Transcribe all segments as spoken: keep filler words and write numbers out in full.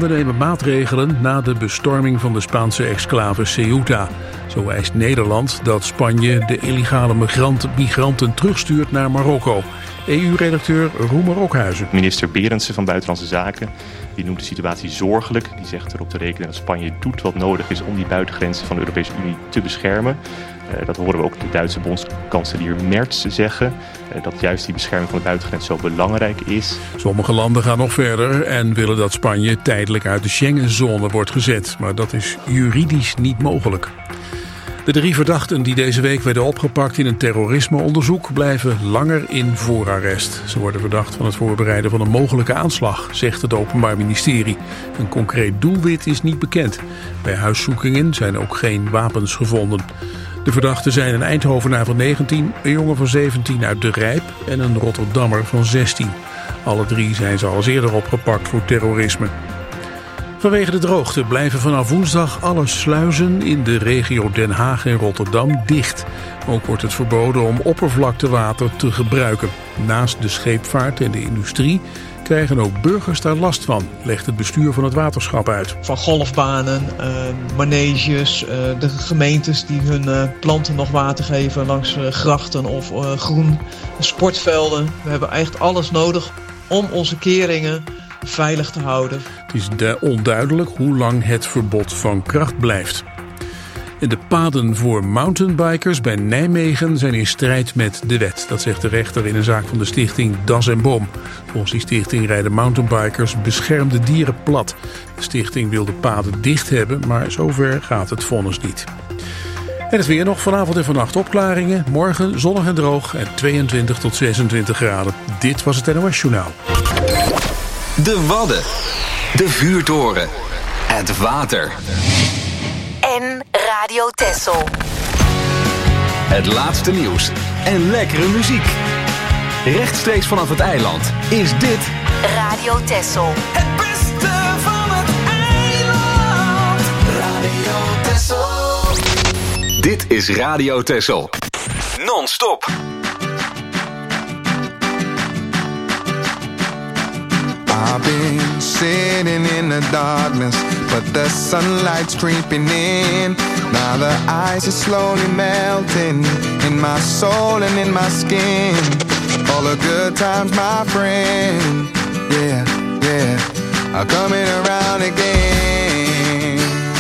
landen nemen maatregelen na de bestorming van de Spaanse exclave Ceuta. Zo eist Nederland dat Spanje de illegale migranten, migranten terugstuurt naar Marokko. E U-redacteur Roemer Okhuizen. Minister Berendsen van Buitenlandse Zaken die noemt de situatie zorgelijk. Die zegt erop te rekenen dat Spanje doet wat nodig is om die buitengrenzen van de Europese Unie te beschermen. Uh, dat horen we ook de Duitse bondskanselier Merz zeggen. Uh, dat juist die bescherming van de buitengrens zo belangrijk is. Sommige landen gaan nog verder en willen dat Spanje tijdelijk uit de Schengenzone wordt gezet. Maar dat is juridisch niet mogelijk. De drie verdachten die deze week werden opgepakt in een terrorismeonderzoek blijven langer in voorarrest. Ze worden verdacht van het voorbereiden van een mogelijke aanslag, zegt het Openbaar Ministerie. Een concreet doelwit is niet bekend. Bij huiszoekingen zijn ook geen wapens gevonden. De verdachten zijn een Eindhovenaar van negentien, een jongen van zeventien uit De Rijp en een Rotterdammer van zestien. Alle drie zijn ze al eens eerder opgepakt voor terrorisme. Vanwege de droogte blijven vanaf woensdag alle sluizen in de regio Den Haag en Rotterdam dicht. Ook wordt het verboden om oppervlaktewater te gebruiken. Naast de scheepvaart en de industrie krijgen ook burgers daar last van, legt het bestuur van het waterschap uit. Van golfbanen, uh, maneges, uh, de gemeentes die hun uh, planten nog water geven langs uh, grachten of uh, groen, sportvelden. We hebben echt alles nodig om onze keringen veilig te houden. Het is de onduidelijk hoe lang het verbod van kracht blijft. En de paden voor mountainbikers bij Nijmegen zijn in strijd met de wet. Dat zegt de rechter in een zaak van de stichting Das en Boom. Volgens die stichting rijden mountainbikers beschermde dieren plat. De stichting wil de paden dicht hebben, maar zover gaat het vonnis niet. En het weer nog vanavond en vannacht opklaringen. Morgen zonnig en droog en tweeëntwintig tot zesentwintig graden. Dit was het N O S Journaal. De Wadden, de vuurtoren, het water. En Radio Texel. Het laatste nieuws en lekkere muziek. Rechtstreeks vanaf het eiland is dit Radio Texel. Het beste van het eiland. Radio Texel. Dit is Radio Texel. Non-stop. I've been sitting in the darkness, but the sunlight's creeping in. Now the ice is slowly melting in my soul and in my skin. All the good times, my friend, yeah, yeah, are coming around again.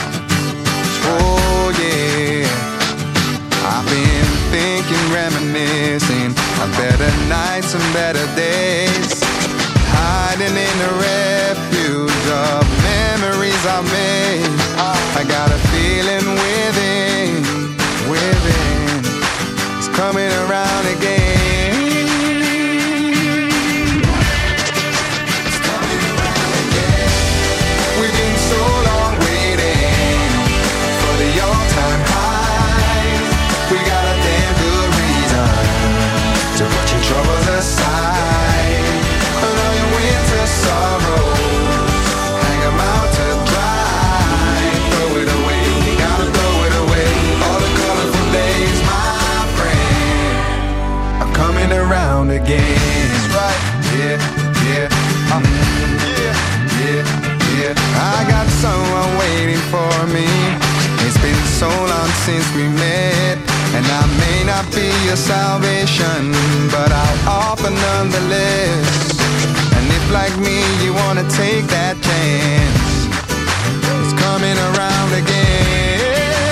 Oh yeah, I've been thinking, reminiscing of better nights and better days. Hiding in the refuge of memories I made. I got a feeling within, within, it's coming around again. It's coming around again. We've been so long waiting for the all-time high. We got a damn good reason to put your troubles aside. Sorrow, hang 'em out to dry. Throw it away, you gotta throw it away. All the colorful days, my friend, are coming around again. That's right, yeah, yeah, um, yeah, yeah, yeah. I got someone waiting for me. It's been so long since we met, and I may not be your salvation, but I'll offer nonetheless. Like me, you wanna take that chance. It's coming around again.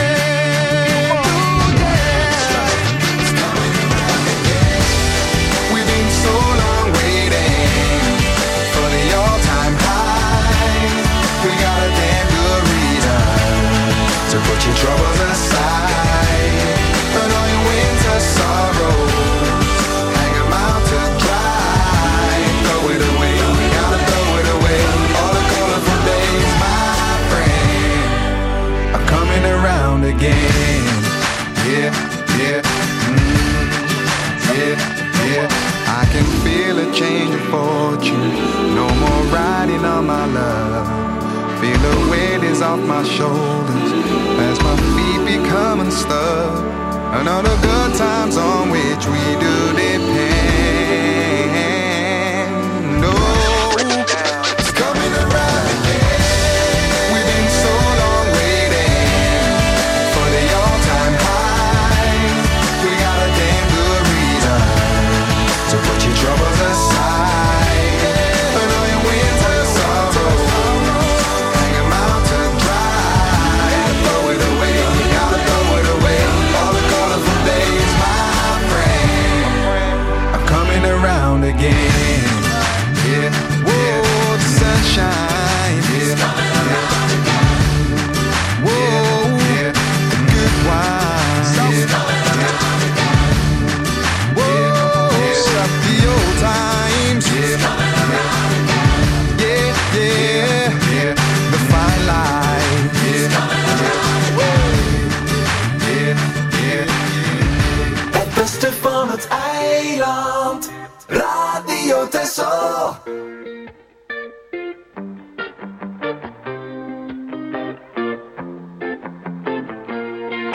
Ooh, yeah. It's coming around again. We've been so long waiting for the all-time high. We got a damn good reason to put your troubles aside. Put all your winter sorrows, hang 'em out to dry. Throw it away. Around again, yeah, yeah, mm, yeah, yeah. I can feel a change of fortune. No more riding on my love. Feel the weight is off my shoulders as my feet become unstuck. And all the good times on which we do depend. Oh, it's coming around again.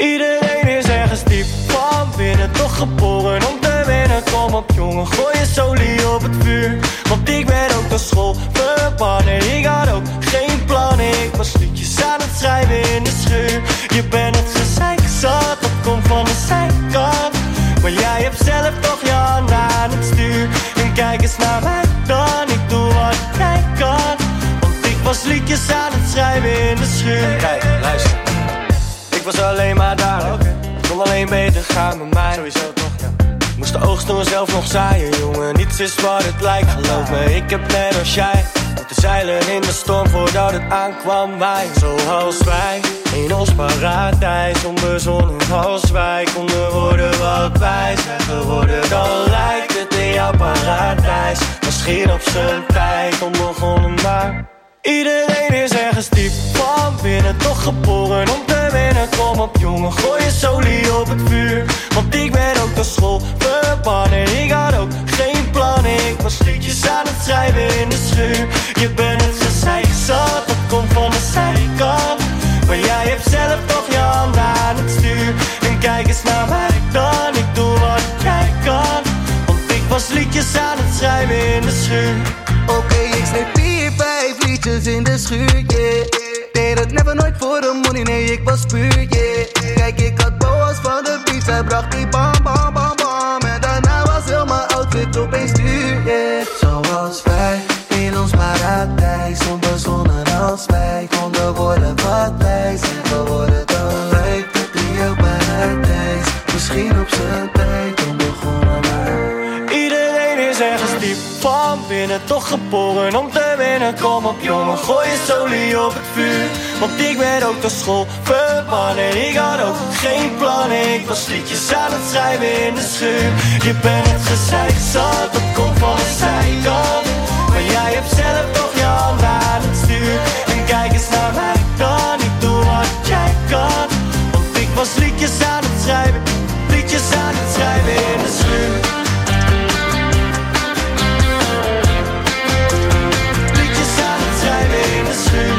Iedereen is ergens diep van binnen, toch geboren om te winnen. Kom op jongen, gooi je solie op het vuur. Want ik ben ook naar school verbannen. Ik had ook geen plannen. Ik was liedjes aan het schrijven in de schuur. Je bent het gezeik zat, dat komt van de zijkant. Maar jij hebt zelf toch je handen aan het stuur. En kijk eens naar mij dan, ik doe wat jij kan. Want ik was liedjes aan het schrijven in de schuur. Kijk, luister. Ik was alleen maar daar, okay. Het kon alleen beter gaan met mij. Sowieso toch, ja. Moest de oogst door zelf nog zaaien, jongen. Niets is wat het lijkt, geloof me. Ik heb net als jij moeten zeilen in de storm voordat het aankwam. Wij, zoals wij, in ons paradijs. Onbezonnen als wij konden worden wat wij zijn geworden. Dan lijkt het in jouw paradijs. Misschien op zijn tijd, onbegonnen maar. Iedereen is ergens diep van binnen, toch geboren om te winnen. Kom op jongen, gooi je solie op het vuur. Want ik ben ook naar school verbannen. Ik had ook geen plannen. Ik was liedjes aan het schrijven in de schuur. Je bent het gezeik zat, dat komt van de zijkant. Maar jij hebt zelf toch je handen aan het stuur. En kijk eens naar mij dan, ik doe wat jij kan. Want ik was liedjes aan het schrijven in de schuur. Oké, okay, ik schreef vier, vijf liedjes in de schuur, yeah. Deed het never nooit voor de money, nee, ik was puur, yeah. Kijk, ik had boas van de beats, hij bracht die bam, bam, bam, bam. En daarna was heel mijn outfit opeens duur, yeah. Zoals wij, in ons paradijs. Onbezonnen als wij konden worden wat wij zijn geworden. Dan lijkt het in jouw paradijs. Misschien op zijn tijd, onbegonnen maar. Iedereen is ergens diep van binnen, toch geboren om te winnen. Kom op jongen, gooi je solie op het vuur. Want ik ben ook naar school verbannen. Ik had ook geen plannen. Ik was liedjes aan het schrijven in de schuur. Je bent het gezeik zat, dat komt van de zijkant. Maar jij hebt zelf toch je handen aan het stuur. En kijk eens naar mij dan, ik doe wat jij kan. Want ik was liedjes aan het schrijven, liedjes aan het schrijven in de schuur. In de schuur.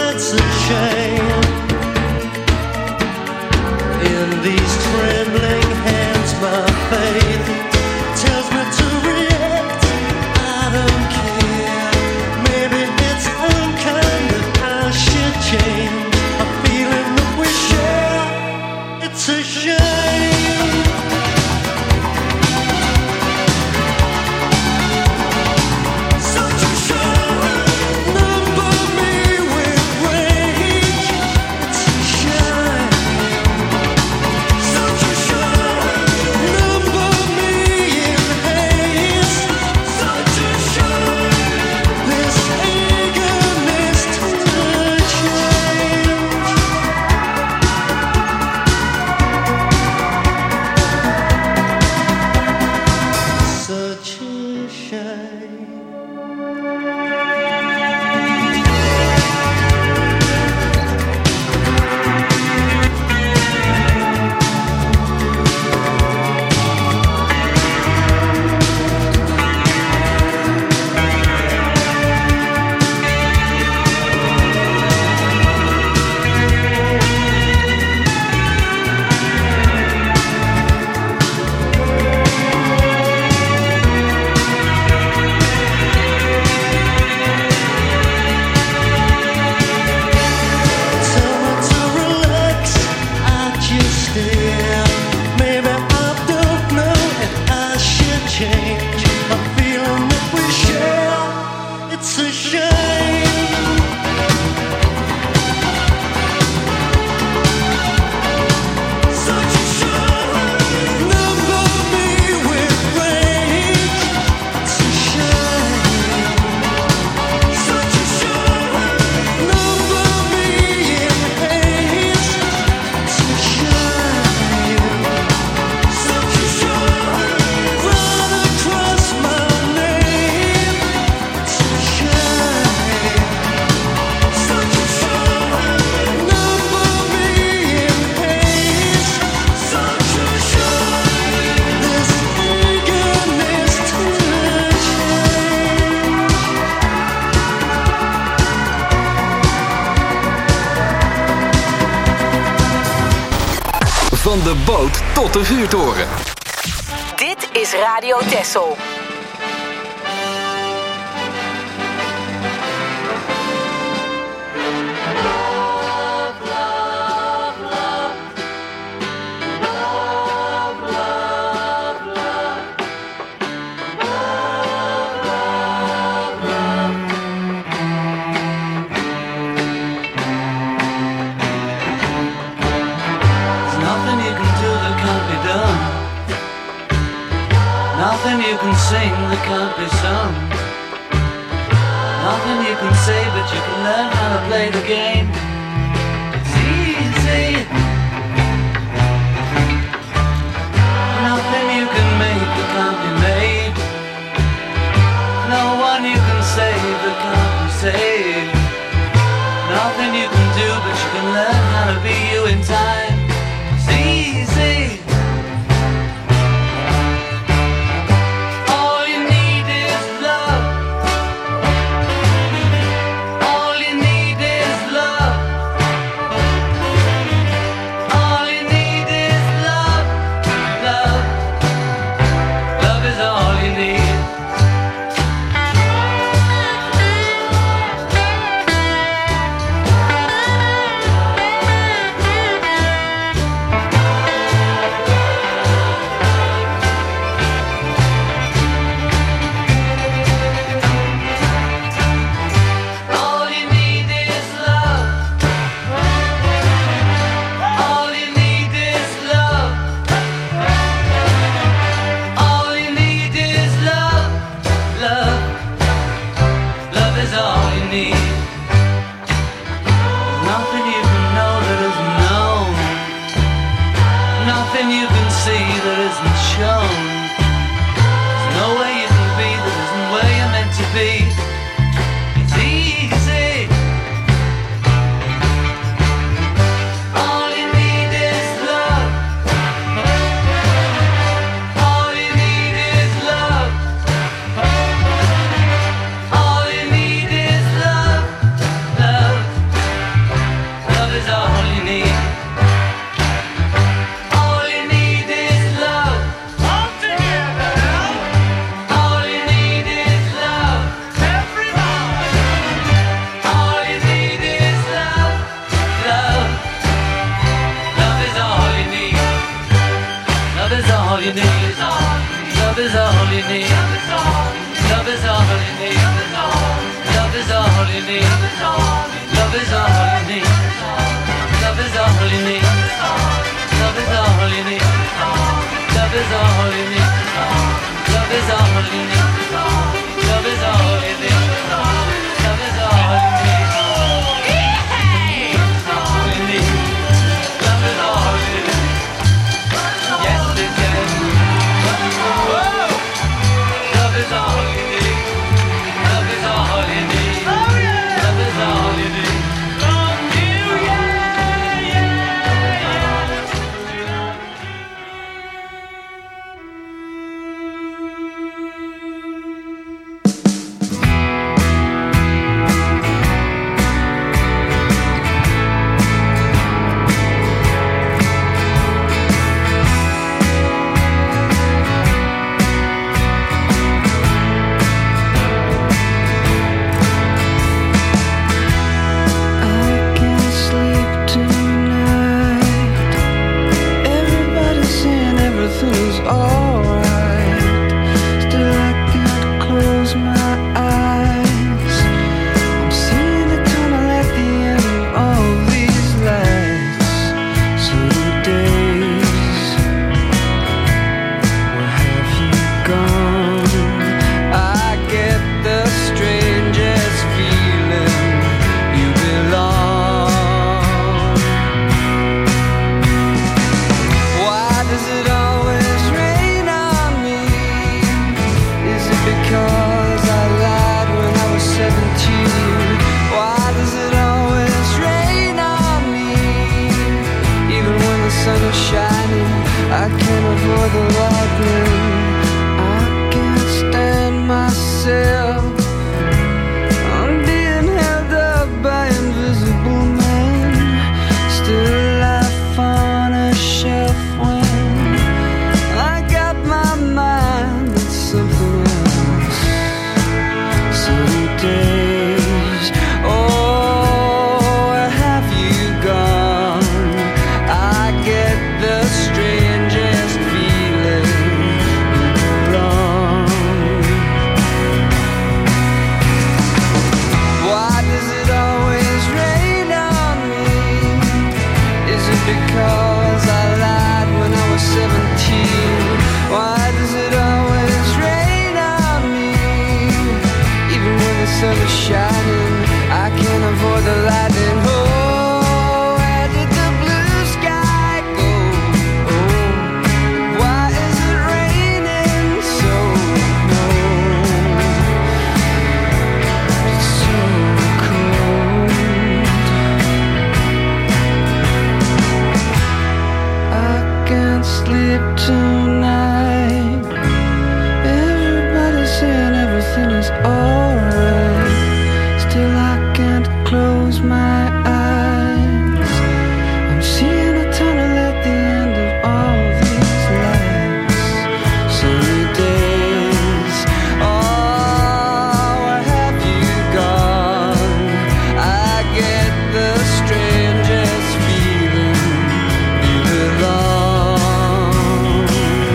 these trembling Van de boot tot de vuurtoren. Dit is Radio Texel. Nothing you can sing that can't be sung. Nothing you can say, but you can learn how to play the game. It's easy. Nothing you can make that can't be made. No one you can save that can't be saved. Nothing you can do, but you can learn how to be you in time. It's easy. sleep tonight. Everybody's saying everything is alright. Still I can't close my eyes. I'm seeing a tunnel at the end of all these lights. Sunny days. Oh, where have you gone? I get the strangest feeling you belong.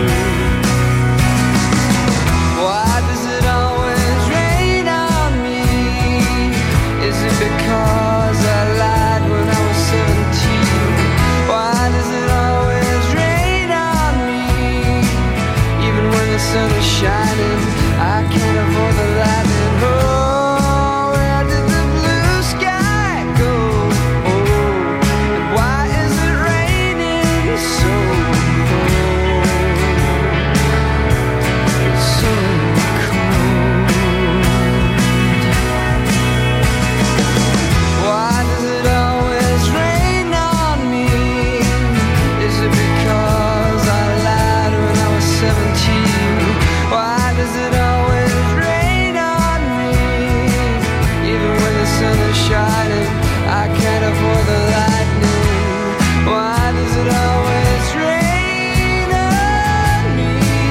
Why does it always rain on me? Is it because I lied when I was seventeen? Why does it always rain on me? Even when the sun is shining, I can't avoid the lightning. Oh, where did the blue sky go? Oh, and why is it raining so cold? So cold. Why does it always rain on me? Is it because I lied when I was seventeen? Why does it always rain on me? Even when the sun is shining, I can't avoid the lightning. Why does it always rain on me?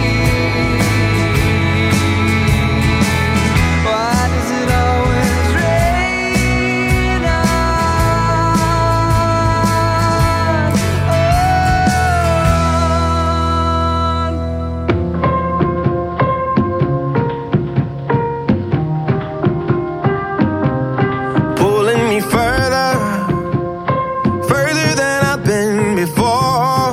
Why does it always rain on? Pulling me further, further than I've been before,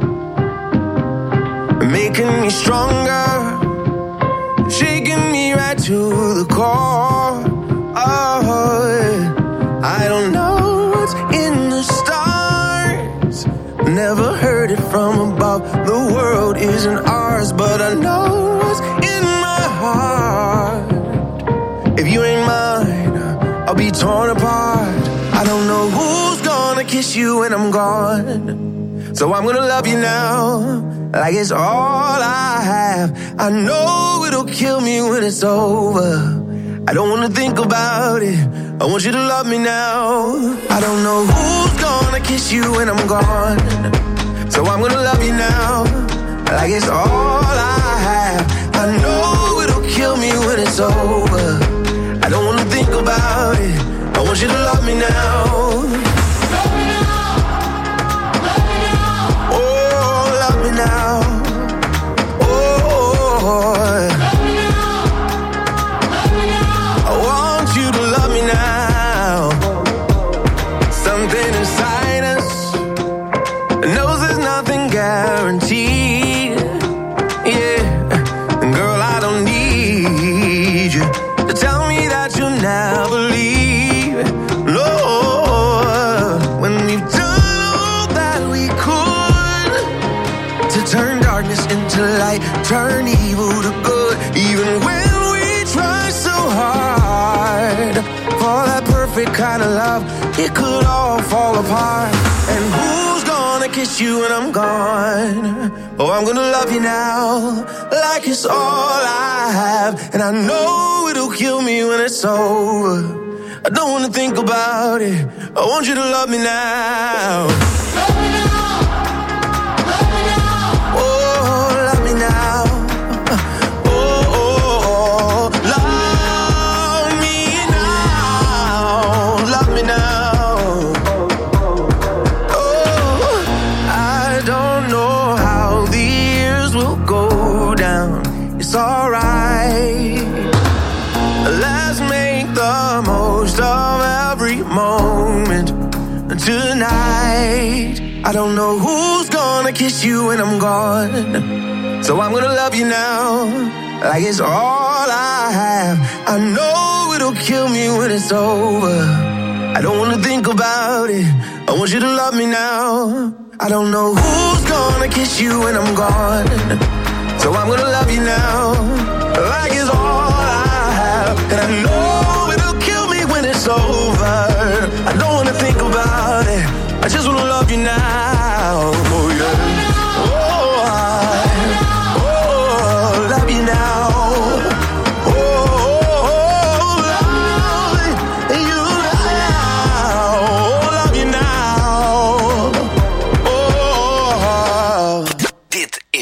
making me stronger, shaking me right to the core. Oh, I don't know what's in the stars, never heard it from above. The world isn't ours, but I know what's in my heart. If you ain't mine, I'll be torn apart. I don't know who's gonna kiss you when I'm gone, so I'm gonna love you now, like it's all I have. I know it'll kill me when it's over. I don't wanna think about it, I want you to love me now. I don't know who's gonna kiss you when I'm gone, so I'm gonna love you now, like it's all I have. I know it'll kill me when it's over. I don't wanna think about it, I want you to love me now. Love me now, love me now. Oh, love me now. Oh, love me now, love me now. I want you to love me now. Something inside us knows there's nothing guaranteed. Yeah, and girl, I don't need you to tell me that you'll never leave. No, when we've done all that we could to turn darkness into light, turn evil to good. Even when we try so hard for that perfect kind of love, it could all fall apart. And who's gonna kiss you when I'm gone? Oh, I'm gonna love you now, like it's all I have. And I know it'll kill me when it's over. I don't wanna think about it, I want you to love me now. Love me now, love me now. Oh, love me now. Oh, oh, oh. Love me now, love me now. Oh, I don't know how the years will go down. It's alright, let's make the most of every moment tonight. I don't know who's gonna kiss you when I'm gone, so I'm gonna love you now, like it's all I have. I know it'll kill me when it's over. I don't wanna think about it, I want you to love me now. I don't know who's gonna kiss you when I'm gone, so I'm gonna love you now, like it's all I have. And I know it'll kill me when it's over. I don't wanna think about it, I just wanna love you now. Oh yeah. Oh,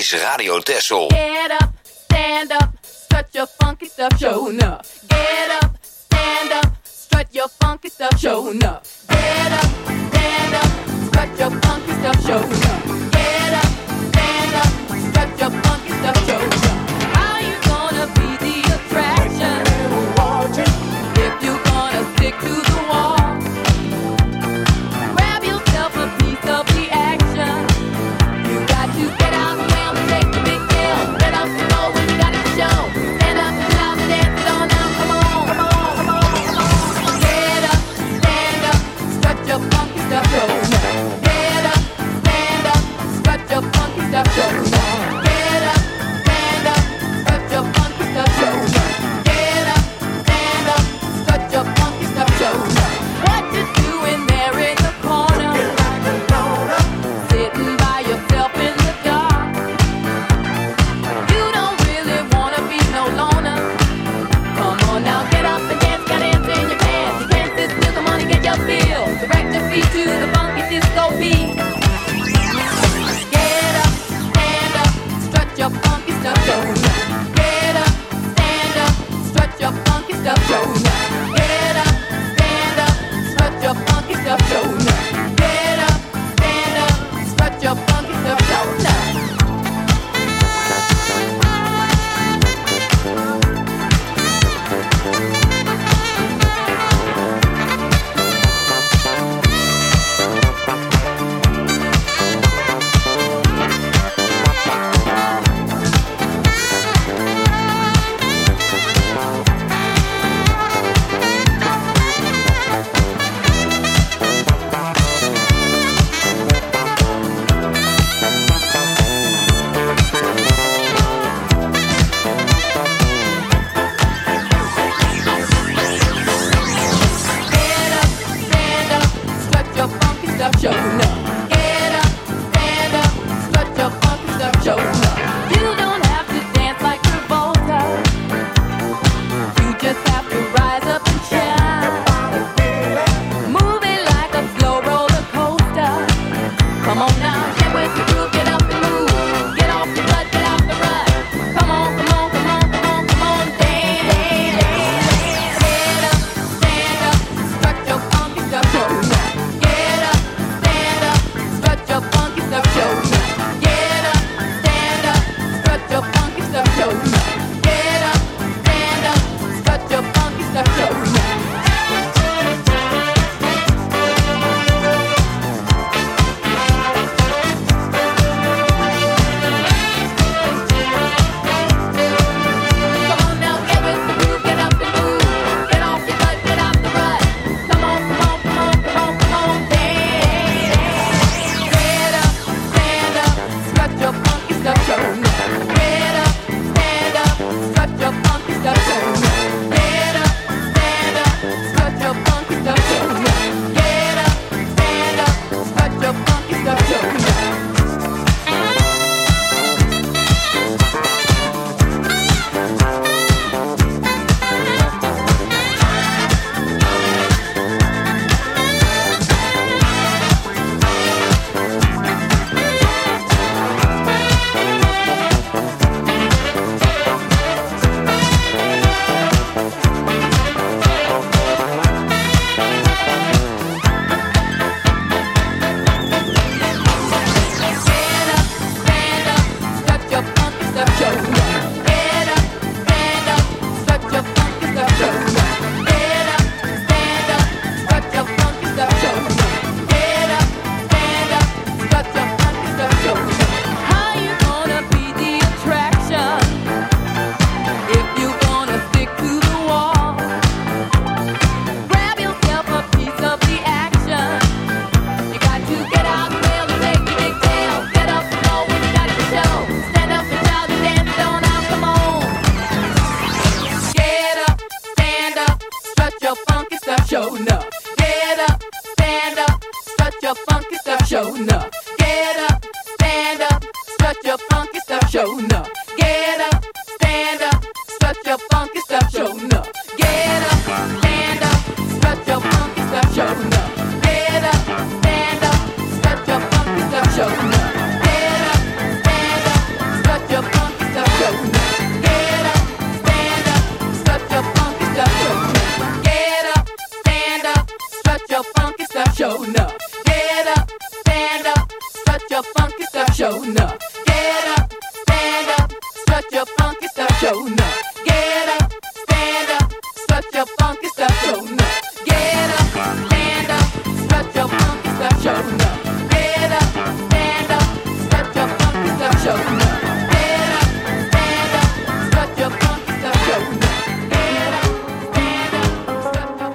is Radio Texel. Get up, stand up, strut your funky stuff, show enough. Get up, stand up, strut your funky stuff, show enough. Get up, stand up, strut your funky stuff, show enough. Get up, stand up, strut your funky stuff, show enough. How you gonna be the attraction if you gonna stick to the wall? Grab yourself a piece of the action. You got to get out the way and take the big deal. Let us know what you got to show. Stand up and shout and dance it on now. Come on, come on, come on, come on. Get up, stand up, strut your funky stuff, show enough. Get up, stand up, strut your funky stuff, show enough. Get up, stand up, strut your funky stuff, show enough. Get up, stand up, strut your funky stuff, show enough. What you doing there in the corner? Sitting by yourself in the dark. You don't really wanna be no loner. Come on now, get up and dance, got dance in your pants. You can't sit still, come on and get your feel. Direct your feet to the funky disco beat. Get up, stand up, strut your funky stuff, show enough. Get up, stand up, strut your funky stuff, show enough. Get up, stand up, strut your funky stuff, show enough. Get up, stand up, strut your funky stuff, show enough. Get up, stand up, strut your funky stuff, show enough. Get up, stand up, strut your funky stuff, show enough. You don't have to dance like Travolta. You just have to rise up and shine. Move it like a slow roller coaster. Come on now, get with the groove, get up and move. Get off the butt, get out the rut. Come on, come on, come on, come on, come on, dance, dance, dance. Get up, stand up, strut your funky stuff, show enough. Get up, stand up, strut your funky stuff, show enough. Get up, stand up, strut your funky stuff, show enough. Get up, stand up, strut your funky stuff, show enough. Come on now, get with the groove, get up and move. Get off your butt, get out the rut. Come on, come on, come on, come on, come on, dance. Get up, stand up, strut your funky stuff, show enough. Get up, stand up, strut your funky stuff, show enough. Get up, stand up, strut your funky stuff, show enough. Get up, stand up, strut your funky stuff, show enough. show enough. Get up, stand up, strut your funky stuff, show enough. Get up, stand up, strut your funky stuff, show enough. Get up, stand up, strut your funky stuff, show enough. Get up, stand up, strut your funky stuff, show enough. Get up, stand up, your funky stuff, show enough. Get up, stand up, strut your funky stuff, show enough. Get up, stand up, strut your funky stuff, show enough. Get up, stand up, strut your funky stuff, show enough. Get up, stand up, strut your funky stuff, show enough. Get up, stand up, strut your funky stuff, show enough. Get up, stand up, strut your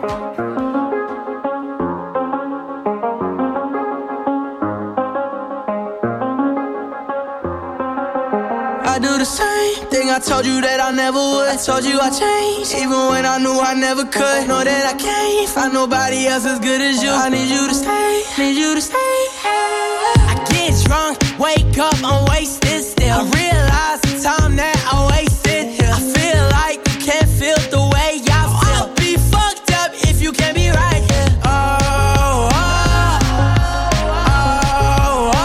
I do the same thing I told you that I never would. I told you I changed, even when I knew I never could. Know that I can't find nobody else as good as you. I need you to stay, need you to stay. I get drunk, wake up, I'm wasted still. I realize the time that I wasted here. I feel like you can't feel the way I feel. I'll be fucked up if you can't be right here. Oh, oh, oh, oh,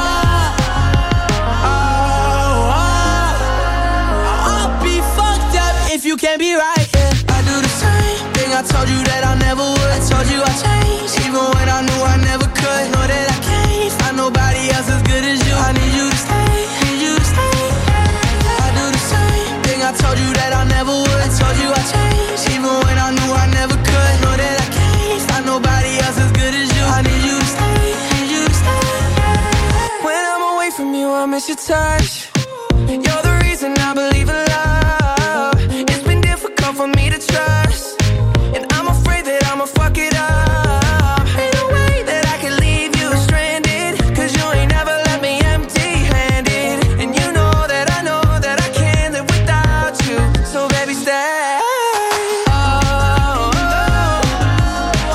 oh, oh. I'll be fucked up if you can't be right here. I do the same thing I told you that I never would. I told you I changed, even when I knew I never could. Know that I can't find nobody else as good as you. I need you to stay, need you to stay. I do the same thing I told you that I never would. I told you I changed, even when I knew I never could. Know that I can't find nobody else as good as you. I need you to stay, need you to stay. When I'm away from you, I miss your touch. You're the reason I believe in love. It's been difficult for me to trust, and I'm afraid that I'ma fuck it up. Ain't no way that I can leave you stranded, cause you ain't never left me empty-handed. And you know that I know that I can't live without you. So baby, stay. Oh, oh, oh,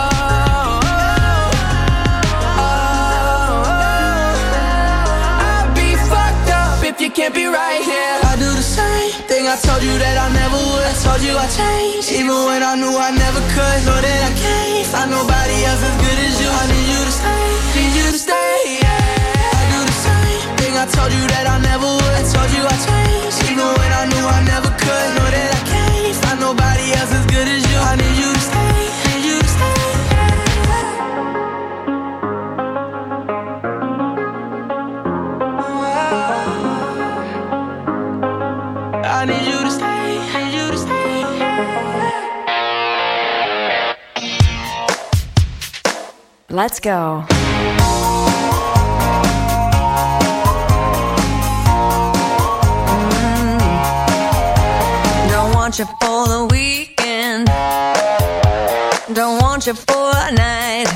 oh, oh. I'll be fucked up if you can't be right here. I do the same thing I told you that I never would. I told you I changed, even when I knew I never could. Know that I can't find nobody else as good as you. I need you to stay, need you to stay, yeah. I do the same thing I told you that I never would. I told you I changed, even when I knew I never could. Know that I can't find nobody else as good as you. I need you to stay, need you to stay. I need you to stay, need you to stay. Let's go. Mm. Don't want you for the weekend. Don't want you for a night.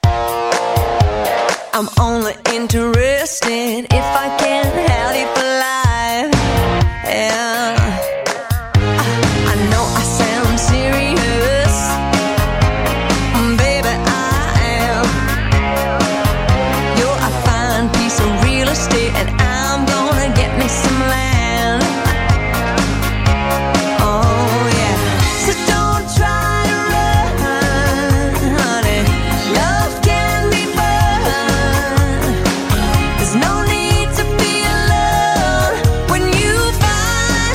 I'm only interested if I can have you for life. Yeah. I know I sound serious, baby, I am. You're a fine piece of real estate, and I'm gonna get me some land. Oh yeah. So don't try to run, honey. Love can be fun. There's no need to be alone when you find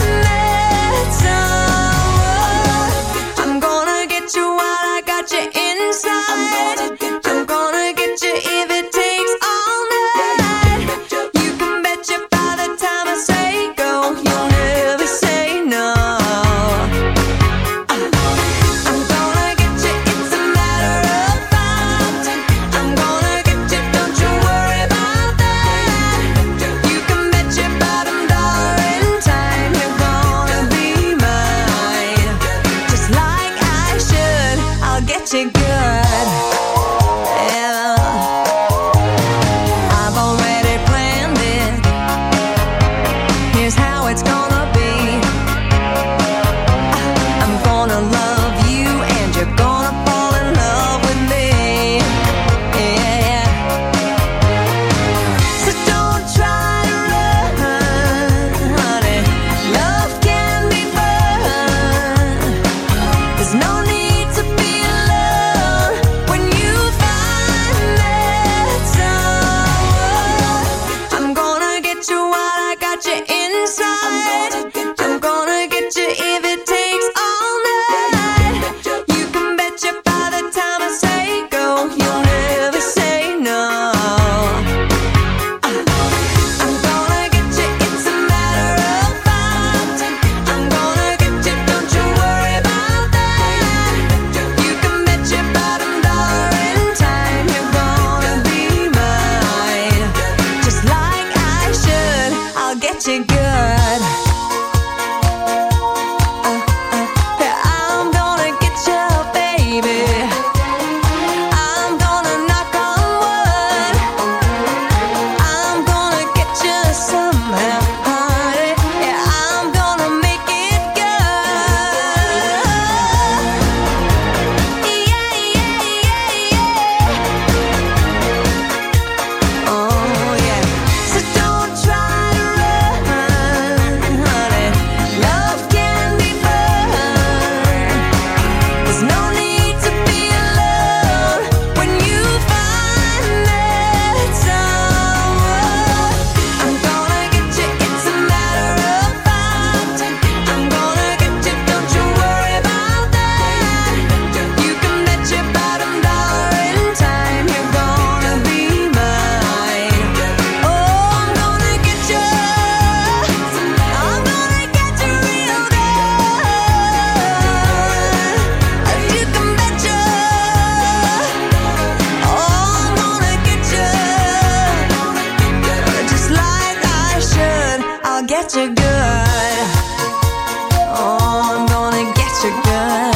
get you good. Oh, I'm gonna get you good.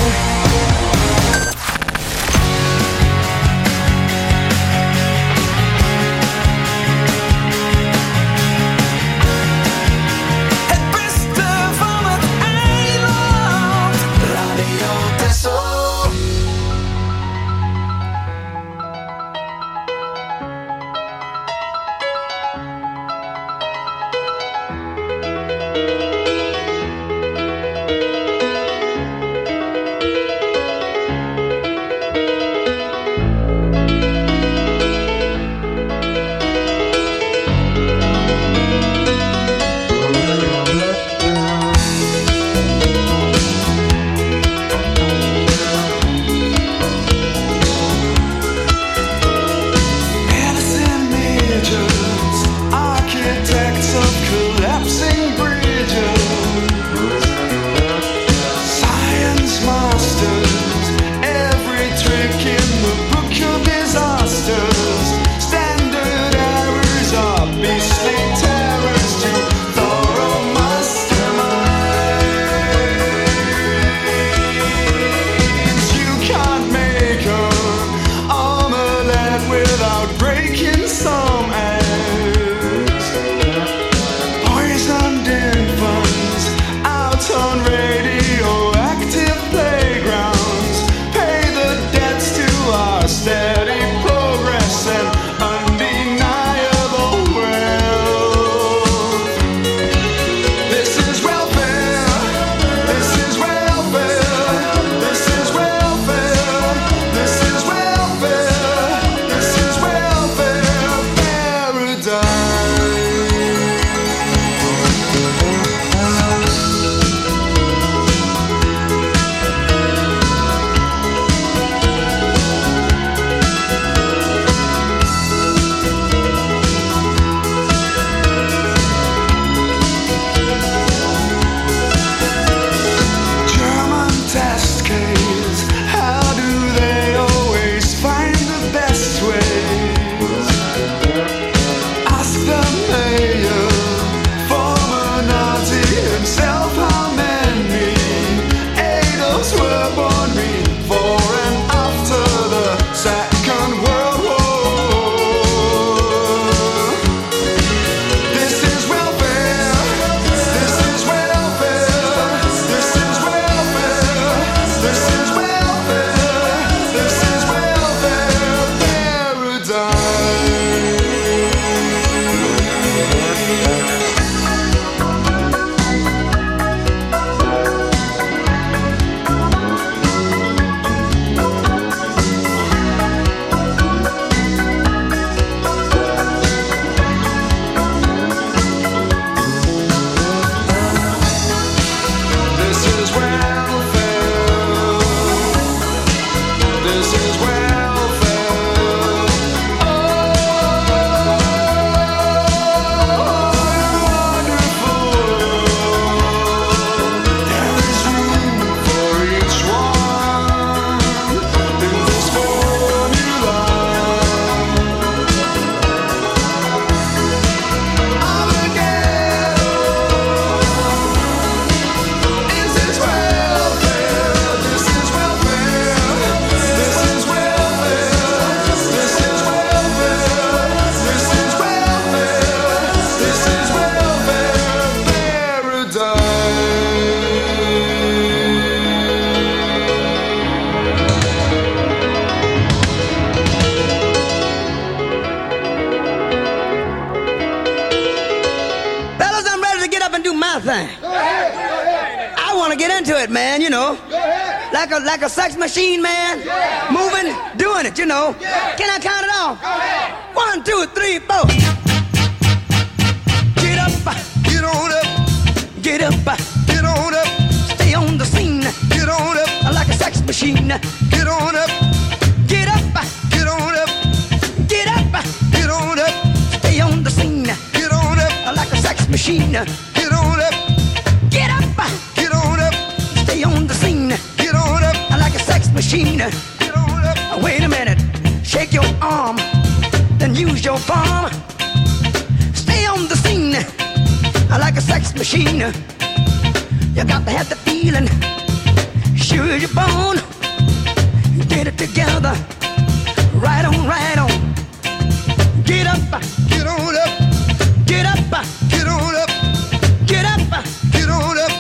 Het beste van het eiland. Radio Texel. Medicine majors, architects of collapsing bridges, science masters, every trick in the book of disasters, standard errors are beastly terrors to thorough masterminds. You can't make an omelette without breaking some eggs. Poisoned infants out on radioactive playgrounds pay the debts to our steady progress and undeniable wealth. This is welfare. This is welfare. This is welfare. This is welfare. This is welfare paradise. German test case. How do they always find the best ways? Ask the mayor, former Nazi himself, how many Adolfs were born before and after the Second World War. This is welfare. This is welfare. This is welfare. This is welfare. This is welfare paradise. This is welfare. This is welfare. Oh, wonderful. There is room for each one in this formula. This is welfare. This is welfare. This is welfare. This is welfare. This is welfare. This is welfare Fellas, I'm ready to get up and do my thing. I want to get into it, man, you know. Like a like a sex machine, man. Moving, doing it, you know. Can I count it off? One, two, three, four. Get up, get on up. Get up, get on up. Stay on the scene. Get on up like a sex machine. Get on up. Get up, get on up. Get up, get on up. Stay on the scene. Get on up like a sex machine. Get on up. Get up, get on up. Stay on the scene. Get on up like a sex machine. Get on up. Wait a minute. Shake your arm. Then use your palm. Stay on the scene. like a sex machine. You got to have the feeling, sure as you're born. Get it together, right on, right on. Get up, get on up, get up, get on up, get up, get on up.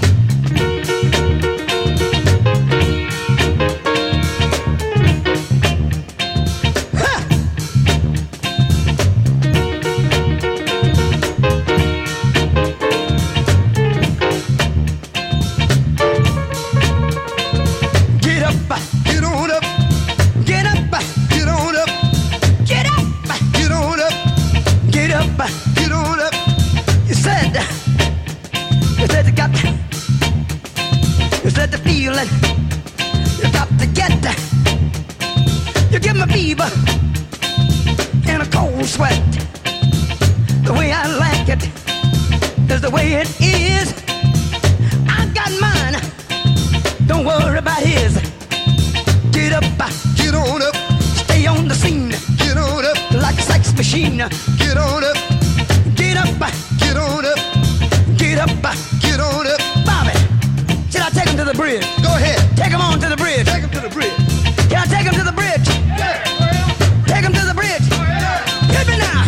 You got to get that. You give me fever and a cold sweat. The way I like it is the way it is. I got mine, don't worry about his. Get up, get on up, stay on the scene. Get on up like a sex machine. Get on up, get up, get on up, get up, get on up. Bobby, should I take him to the bridge? Go ahead. Take him on to the bridge. Take him to the bridge. Can I take him to the bridge? Yeah. Take him to the bridge. Yeah. Hit me now.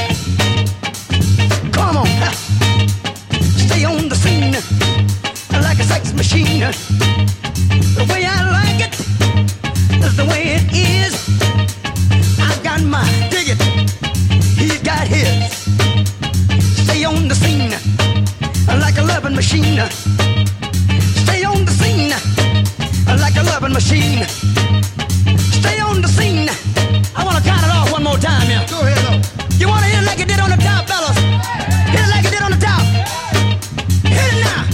Come on. Stay on the scene like a sex machine. The way I like it is the way it is. I've got mine. Dig it. He's got his. Stay on the scene like a loving machine. Stay on the scene like a loving machine. Stay on the scene. I want to count it off one more time here. Go ahead, though. You want to hit it like you did on the top, fellas? Hit it like you did on the top. Hit it now.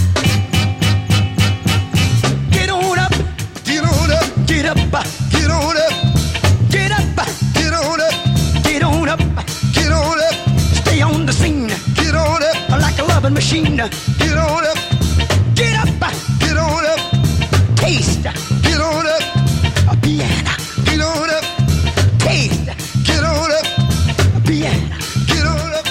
Get on up. Get on up. Get up. Get on up. Get up. Get on up. Get on up. Get on up. Stay on the scene. Get on up. Like a loving machine. Get on up. Get up. Get on up. Taste. Get on up. A piano. Get on up. Taste. Get on up. A piano. Get on up.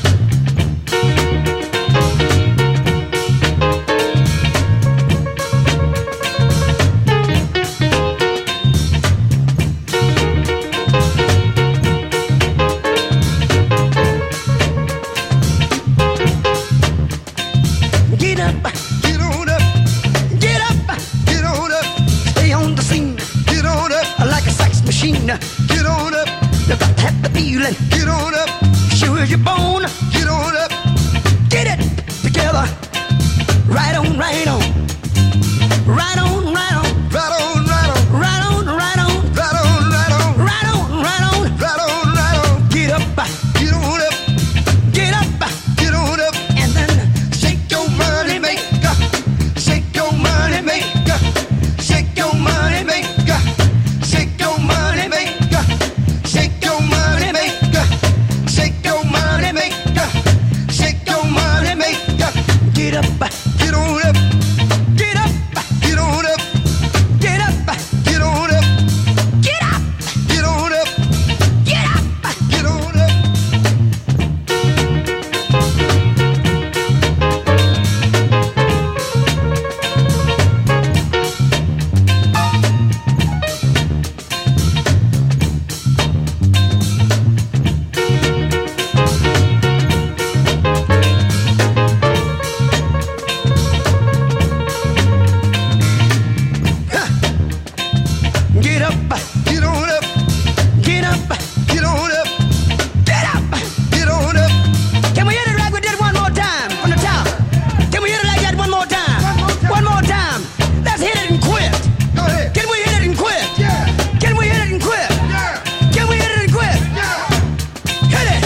Get up. Get on up. Get up. Get on up. Stay on the scene. Get on up. Like a sex machine. Get on up. You got to have the feeling. Get on up. Sure as you're born. Get on up. Get it together. Right on, right on. Right on, right on. Right on, right on. Right on, right on. Right on, right on. Right on, right on. Right on, right on. Get up. Get on up. Get up. Get on up. And then shake your money maker. Shake your money maker. Shake your money maker. Shake your money maker. Shake your money maker. Shake your money maker. Shake your money maker. Get up. Get on up. Get up. Get on up. Get up. Get on up. Get up. Get on up. Get up. Get on up. Get up, get on up, get up, get on up, get up, get on up. Can we hit it like we did one more time from the top? Can we hit it like that one more time? One more time. Let's hit it and quit. Go ahead. Can we hit it and quit? Yeah. Can we hit it and quit? Yeah. Can we hit it and quit? Yeah. Hit it.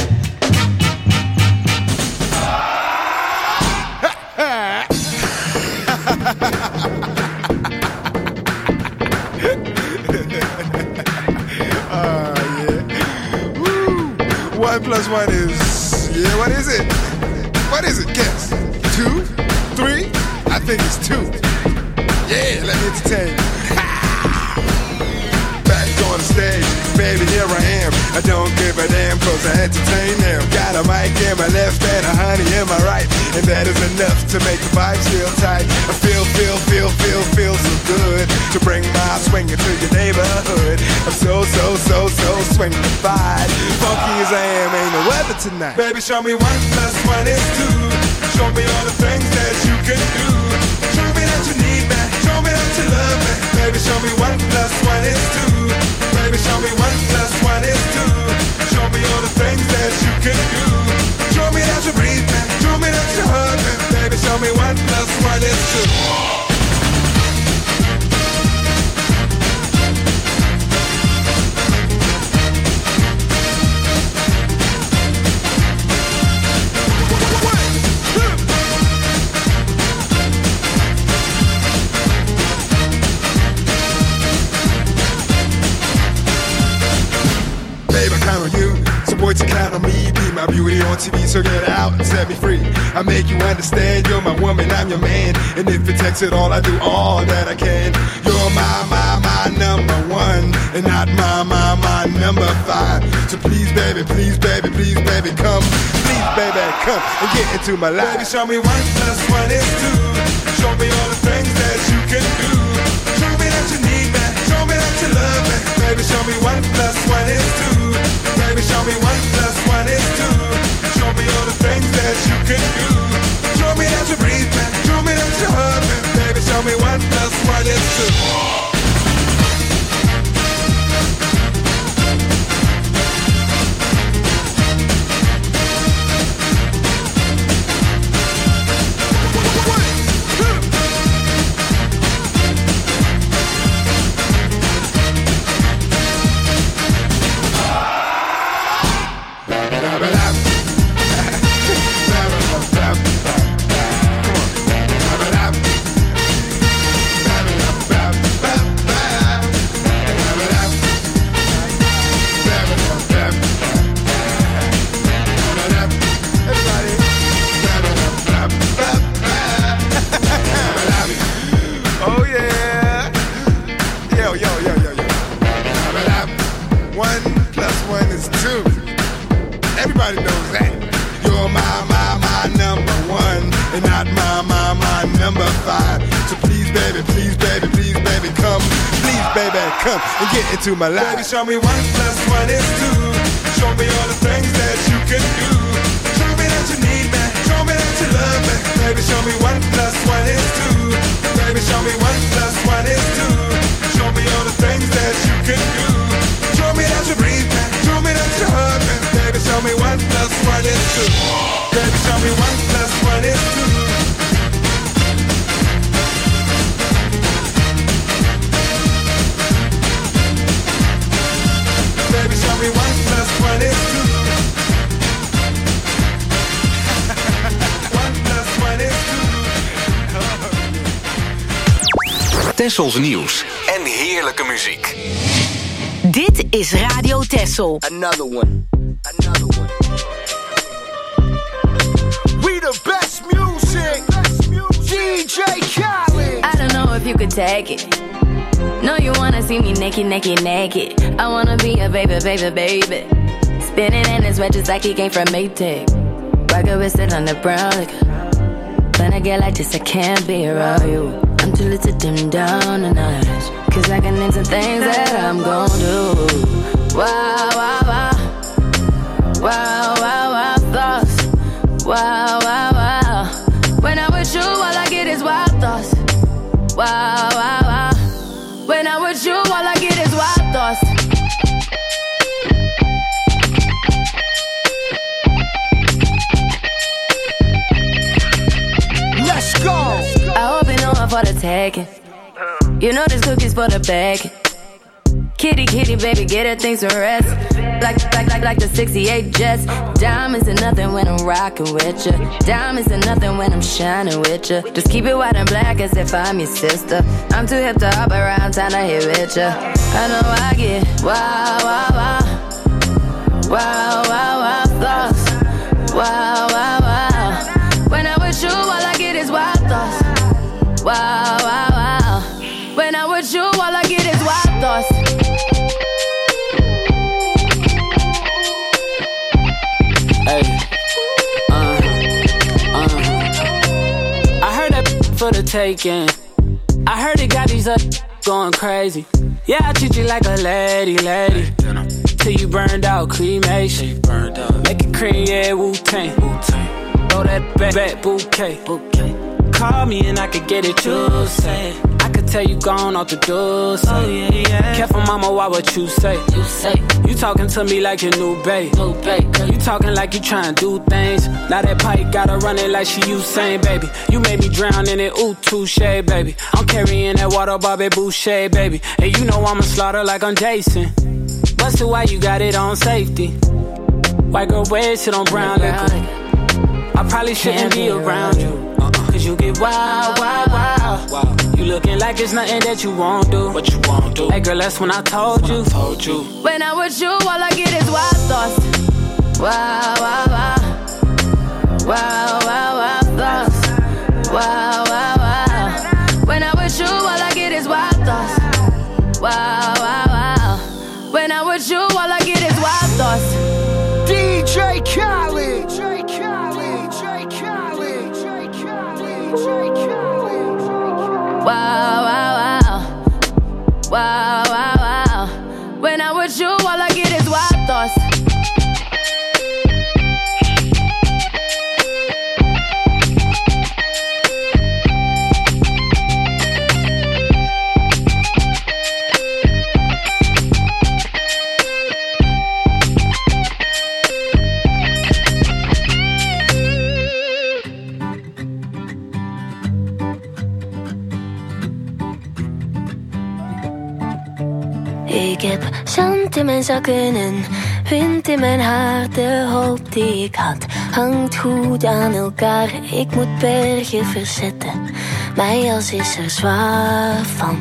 Uh, yeah. Woo. One plus one is, yeah, what is it? What is it? Guess. Two? Three? I think it's two. Yeah, let me entertain you. Back on the stage. Baby, here I am. I don't give a damn, cause I entertain them. Got a mic in my left and a honey in my right, and that is enough to make the vibes feel tight. I feel, feel, feel, feel, feel so good to bring my swing into your neighborhood. I'm so, so, so, so swingified. Funky as I am, ain't no weather tonight. Baby, show me one plus one is two. Show me all the things that you can do. Show me that you need me. Show me that you love me. Baby, show me one plus one is two. Baby, show me one plus one is two. Show me all the things that you can do. Show me that you breathe me. Show me that you hug me. Baby, show me one plus one is two. Boy, to count on me, be my beauty on T V, so get out and set me free. I make you understand, you're my woman, I'm your man. And if it takes it all, I do all that I can. You're my, my, my number one, and not my, my, my number five. So please, baby, please, baby, please, baby, come. Please, baby, come and get into my life. Baby, show me one plus one is two. Show me all the things that you can do. Show me that you need me. Show me that you love me. Baby, show me one plus one is two. Baby, show me one plus one is two. Show me all the things that you can do. Show me that you breathe me. Show me that you hug me. Baby, show me one plus one is two. Come and get into my life. Baby, show me one plus one is two. Show me all the things that you can do. Show me that you need me. Show me that you love me. Baby, show me one plus one is two. Baby, show me one plus one is two. Show me all the things that you can do. Show me that you breathe me. Show me that you hug me. Baby, show me one plus one is two. Baby, show me one plus one is two. Baby, show me one plus one is two. One plus one is two. Tessels nieuws en heerlijke muziek. Dit is Radio Tessel. Another one. Another one. We the best music. D J Khaled. I don't know if you could take it. No, you wanna see me naked, naked, naked. I wanna be a baby, baby, baby. Spinning in his red just like he came from Maytag. Rocket with it on the brown liquor. When I get like this, I can't be around you. I'm too little to dim down the night. Cause I can into things that I'm gon' do. Wow, wow, wow. Wow, wow, wow, thoughts. Wow, wow, wow. When I'm with you, all I get is wild thoughts. Wow, wow, wow. When I'm with you, all I get is wild thoughts. Let's go. I hope you know I'm for the taking. You know this cookie's for the bag. Kitty, kitty, baby, get her things to rest. Like, like, like, like the sixty-eight Jets. Diamonds are nothing when I'm rocking with ya. Diamonds are nothing when I'm shining with ya. Just keep it white and black as if I'm your sister. I'm too hip to hop around, time to hit with ya. I know I get wow, wow, wow. Wow, wow, wow, thoughts. Wow, wow, wow. When I'm with you, all I get is wild thoughts. Wow, wow, wow. When I'm with you, all I get is wild thoughts. the taking. I heard it got these up going crazy. Yeah, I treat you like a lady, lady. Till you burned out, cremation. Make it cream, yeah, Wu-Tang. Throw that back, back bouquet. Call me and I could get it, you say. I could tell you gone off the door, say. Oh, yeah, yeah. Careful, mama, why what you say? You say. You talking to me like your new babe. New babe. You talking like you trying to do things. Now that pipe gotta run it like she Usain, baby. You made me drown in it, ooh, touche, baby. I'm carrying that water, Bobby Boucher, baby. And you know I'ma slaughter like I'm Jason. Busted, why you got it on safety? White girl wear shit on brown liquor. I probably shouldn't be around you. Cause you get wild, wild, wild. You looking like it's nothing that you won't do. What you won't do? Hey girl, that's when I told you. Told you. When I'm with you, all I get is wild thoughts. Wow, wow, wow. Wow, wow, wow thoughts. Wow, wow, wow. When I'm with you, all I get is wild thoughts. Wow, wow, wow. When I'm with you, all I get is wild thoughts. D J Khaled. D J Khaled. D J Khaled. D J Khaled. D J Khaled. Wow, wow, wow. Wow, wow, wow. When I'm with you, all I get is wild thoughts. Ik heb zand in mijn zakken en wind in mijn haar. De hoop die ik had hangt goed aan elkaar. Ik moet bergen verzetten, mijn jas is er zwaar van.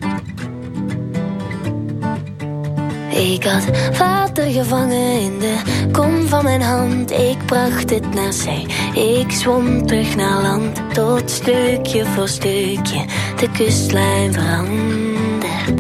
Ik had water gevangen in de kom van mijn hand. Ik bracht het naar zee, ik zwom terug naar land. Tot stukje voor stukje de kustlijn verandert.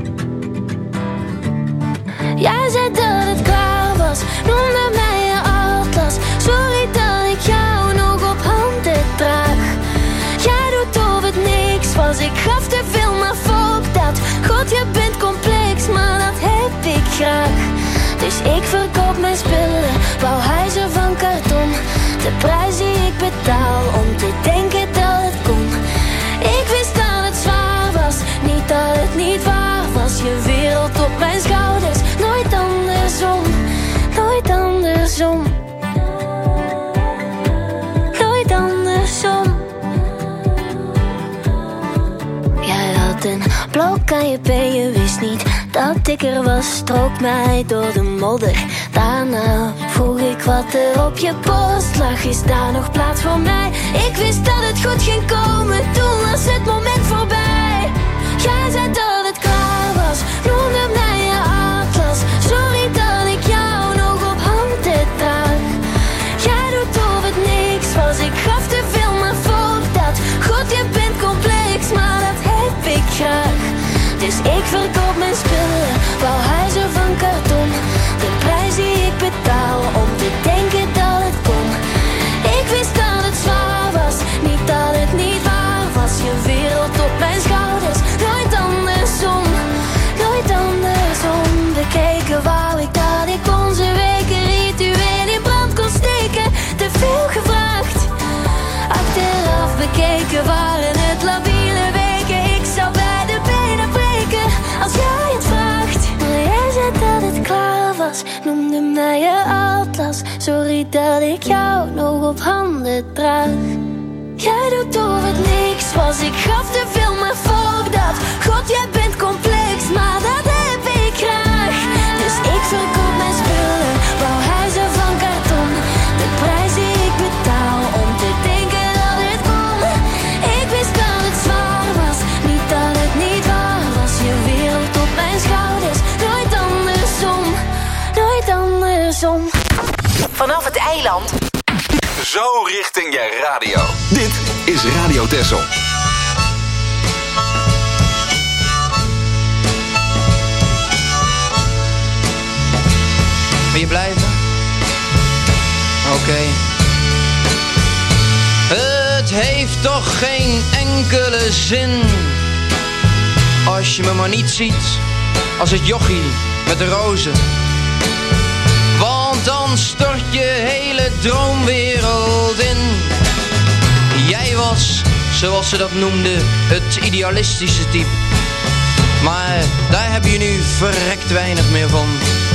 Jij zei dat het klaar was, noemde mij je atlas. Sorry dat ik jou nog op handen draag. Jij doet of het niks was, ik gaf te veel, maar fuck dat. God, je bent complex, maar dat heb ik graag. Dus ik verkoop mijn spullen, bouw huizen van karton. De prijs die ik betaal om te denken dat het kon. Ik wist dat het zwaar was, niet dat het niet waar was. Je wereld op mijn schouders, nooit andersom, nooit andersom. Nooit andersom. Jij had een blok aan je been, je wist niet dat ik er was. Strook mij door de modder, daarna vroeg ik wat er op je borst lag. Is daar nog plaats voor mij? Ik wist dat het goed ging komen, toen was het moment voorbij. Jij zei dat het klaar was, noemde mij je atlas. Sorry dat ik jou nog op handen draag. Jij doet of het niks was, ik gaf te veel, maar fuck dat. God, je bent complex, maar dat heb ik graag. Dus ik verkoop mijn spullen, bouw huizen van karton. De prijs die ik betaal om te denken dat het kon. Ik wist dat het zwaar was, niet dat het niet waar was. Je wereld op mijn schouders, nooit andersom, nooit andersom. Bekeken wou ik dat ik onze weken ritueel in brand kon steken. Te veel gevraagd, achteraf bekeken waren het labiele weken. Ik zou bij de benen breken als jij het vraagt. Maar jij zei dat het klaar was, noemde mij je atlas. Sorry dat ik jou nog op handen draag. Jij doet of het niks was, ik gaf te veel, maar fuck dat. God, jij bent complex, maar dat heb ik graag. Dus ik verkoop mijn spullen, bouw huizen van karton. De prijs die ik betaal om te denken dat het kon. Ik wist dat het zwaar was, niet dat het niet waar was. Je wereld op mijn schouders, nooit andersom, nooit andersom. Vanaf het eiland. Zo richting je radio. Dit is Radio Texel. Wil je blijven? Oké. Okay. Het heeft toch geen enkele zin als je me maar niet ziet als het jochie met de rozen. Want dan stort je hele droomwereld in. Jij was, zoals ze dat noemden, het idealistische type. Maar daar heb je nu verrekt weinig meer van.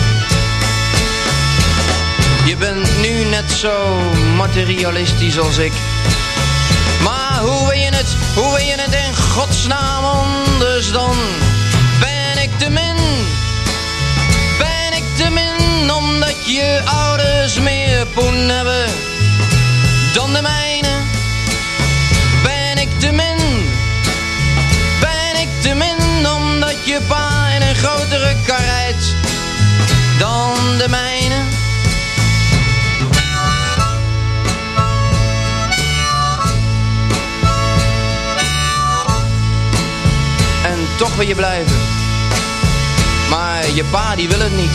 Je bent nu net zo materialistisch als ik. Maar hoe wil je het, hoe wil je het in godsnaam anders dan? Ben ik te min? Ben ik te min omdat je ouders meer poen hebben dan de mijne? Ben ik te min? Ben ik te min omdat je pa in een grotere kar rijdt dan de mijne? En toch wil je blijven, maar je pa die wil het niet.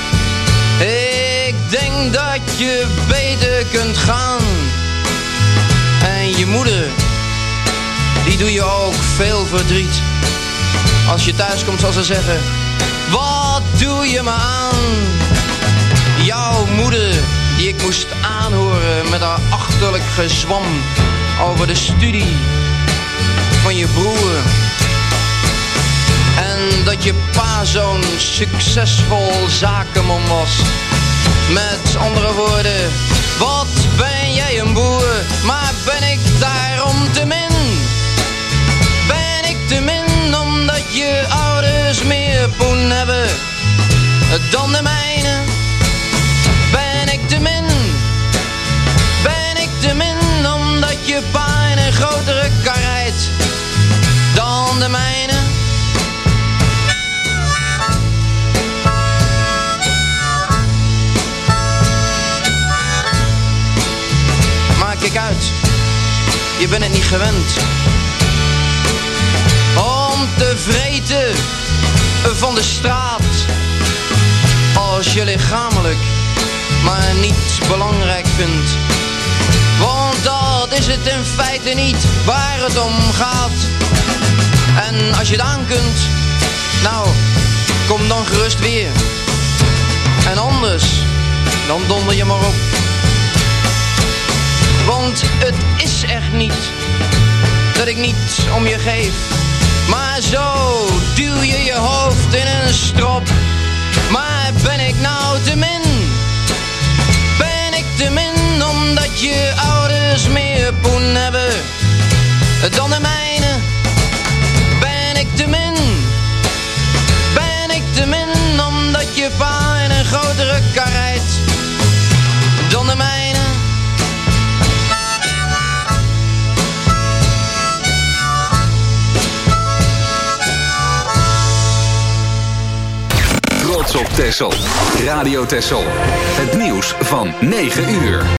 Ik denk dat je beter kunt gaan. En je moeder, die doe je ook veel verdriet. Als je thuis komt zal ze zeggen, wat doe je me aan? Jouw moeder, die ik moest aanhoren met haar achterlijk gezwam over de studie van je broer. En dat je pa zo'n succesvol zakenman was. Met andere woorden, wat ben jij een boer, maar ben ik daarom te min? Ben ik te min omdat je ouders meer poen hebben dan de mijne? Ben ik te min? Ben ik te min omdat je pa in een grotere kar rijdt dan de mijne? Kijk uit, je bent het niet gewend om te vreten van de straat als je lichamelijk maar niet belangrijk vindt. Want dat is het in feite niet waar het om gaat. En als je het aan kunt, nou, kom dan gerust weer. En anders, dan donder je maar op. Want het is echt niet dat ik niet om je geef. Maar zo duw je je hoofd in een strop. Maar ben ik nou te min? Ben ik te min omdat je ouders meer poen hebben dan de mijne? Ben ik te min? Ben ik te min omdat je pa in een grotere kar rijdt dan de mijne? Trots op Texel. Radio Texel. Het nieuws van negen uur.